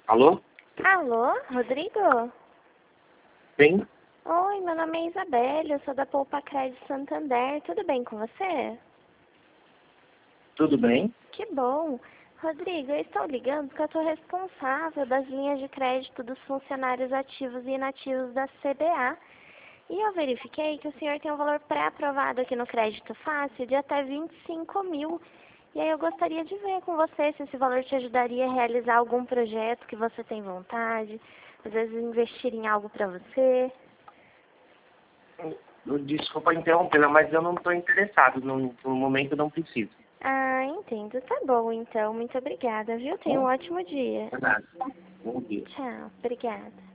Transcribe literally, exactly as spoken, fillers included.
Alô? Alô, Rodrigo? Sim? Oi, meu nome é Isabelle, eu sou da Poupa Crédito Santander. Tudo bem com você? Tudo bem? Que bom. Rodrigo, eu estou ligando porque eu sou responsável das linhas de crédito dos funcionários ativos e inativos da C B A. E eu verifiquei que o senhor tem um valor pré-aprovado aqui no Crédito Fácil de até vinte e cinco mil. E aí eu gostaria de ver com você se esse valor te ajudaria a realizar algum projeto que você tem vontade, às vezes investir em algo para você. Desculpa interrompê-la, mas eu não estou interessado. No, no momento não preciso. Ah, entendo. Tá bom, então. Muito obrigada, viu? Tenha um Bom, ótimo dia. é nada. Bom dia. Tchau. Obrigada.